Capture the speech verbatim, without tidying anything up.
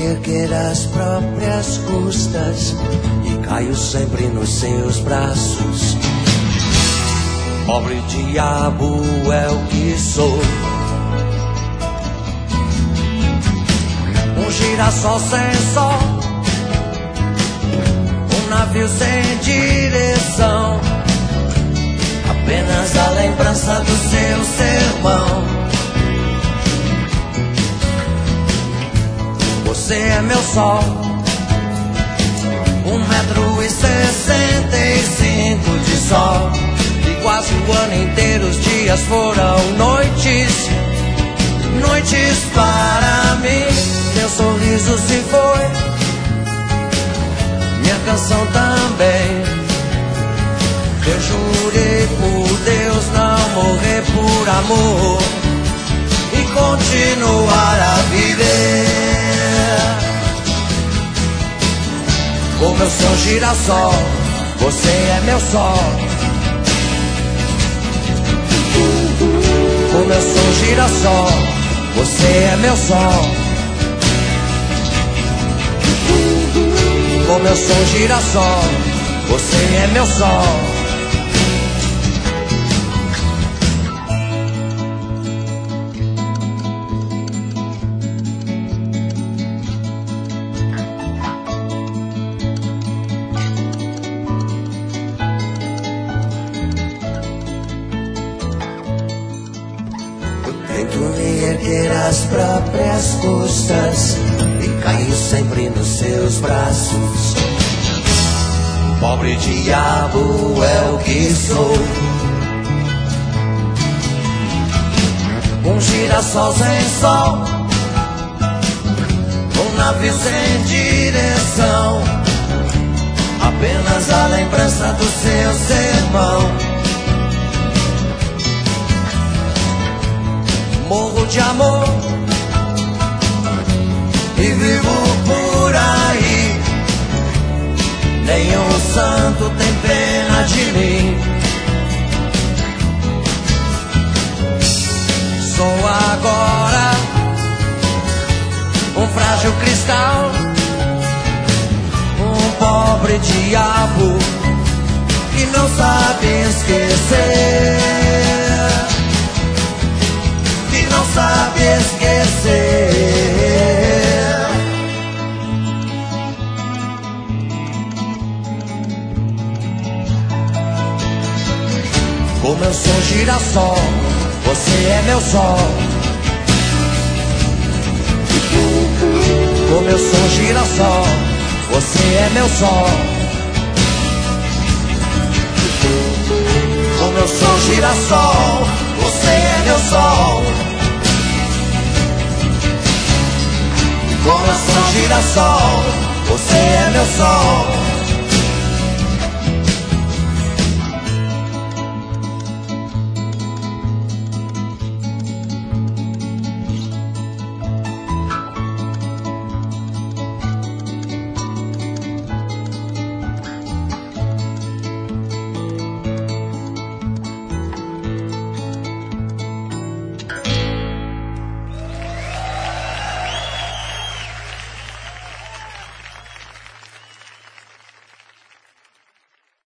erguer às próprias custas e caio sempre nos seus braços. Pobre diabo é o que sou, um girassol sem sol, um navio sem direção, apenas a lembrança do seu sermão. Você é meu sol, um metro e sessenta e cinco de sol, e quase o ano inteiro os dias foram noites, noites para mim. Meu sorriso se foi, minha canção também. Eu jurei por Deus não morrer por amor e continuar a viver. Como eu sou girassol, você é meu sol. Como eu sou girassol, você é meu sol. Como eu sou girassol, você é meu sol. Tento me erguer às próprias custas e caio sempre nos seus braços. Pobre diabo é o que sou, um girassol sem sol, um navio sem direção, apenas a lembrança do seu sermão. Morro de amor e vivo por aí, nenhum santo tem pena de mim. Sou agora um frágil cristal, um pobre diabo que não sabe esquecer, não sabe esquecer. Como eu sou girassol, você é meu sol. Como eu sou girassol, você é meu sol. Como eu sou girassol, você é meu sol. Como eu sou girassol, você é meu sol.